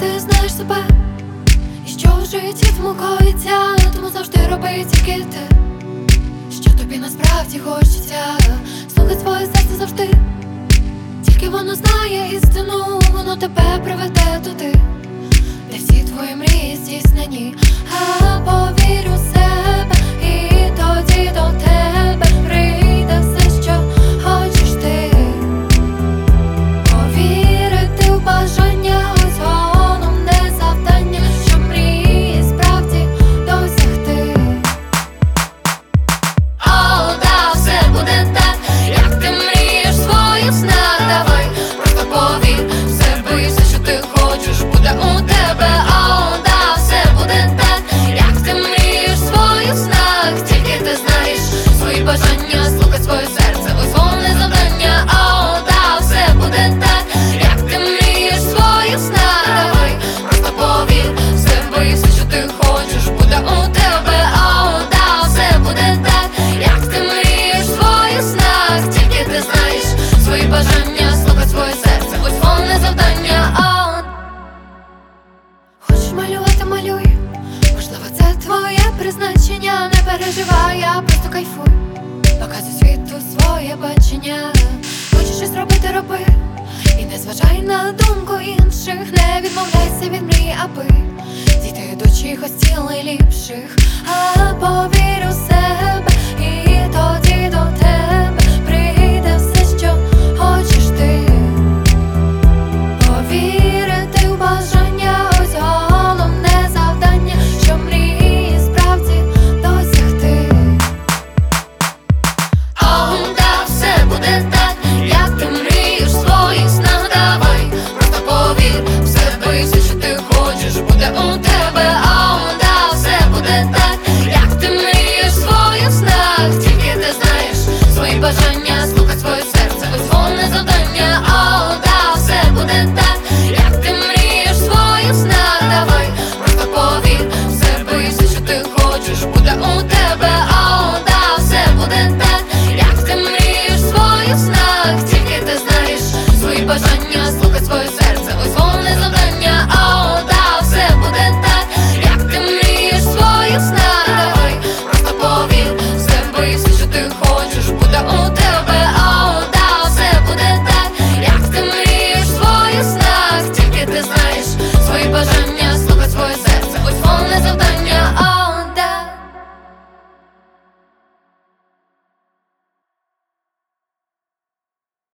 ти знаєш себе, і що в житті тому коїться, тому завжди роби тільки ти, що тобі насправді хочеться. Слухай своє серце завжди, тільки воно знає істину, воно тебе приведе туди, де всі твої мрії здійснені. А повір у себе, і тоді до тебе прийде все, що хочеш ти. Повірити в бажання, ось головне завдання, щоб мрії справді досягти. О, да, все буде так, як ти мрієш свої сна. Давай, просто повір в себе, і все, що ти хочеш, буде у тебе. О, да, все буде так, як ти мрієш свої снах. Тільки ти знаєш свої бажання, слухай своє серце, ось головне завдання. О, да, все буде так, як ти мрієш свої сна. Давай, просто повір в себе, і все, що ти хочеш, буде у тебе. О, да, все буде так, як ти мрієш свої снах. Тільки ти знаєш свої бажання, слухай своє серце, ось головне завдання. Хочеш малювати, малюй, можливо, це твоє призначення. Не переживай, я просто кайфуй, показуй світу своє бачення. Хочеш щось робити, роби, і не зважай на думку інших. Не відмовляйся від мрії, аби дійти до чогось цілей ліпших. А повір у себе, і тоді до тебе прийде все, що хочеш ти. Повірити в бажання, ось головне завдання, щоб мрії справді досягти. О, да, все буде так, як ти мрієш своїх снах. Давай, просто повір в себе, і все, що ти хочеш, буде у тебе. О, да, все буде так, як ти мрієш своїх снах. Тільки ти знаєш свої бажання, слухай своє серце, ось головне завдання. О, да, все буде так, як ти мрієш своїх снах. Давай, просто повір в себе, і все, що ти хочеш, буде у тебе. О, да, все буде так, як ти мрієш своїх снах. Тільки ти знаєш свої бажання, слухай своє серце, ось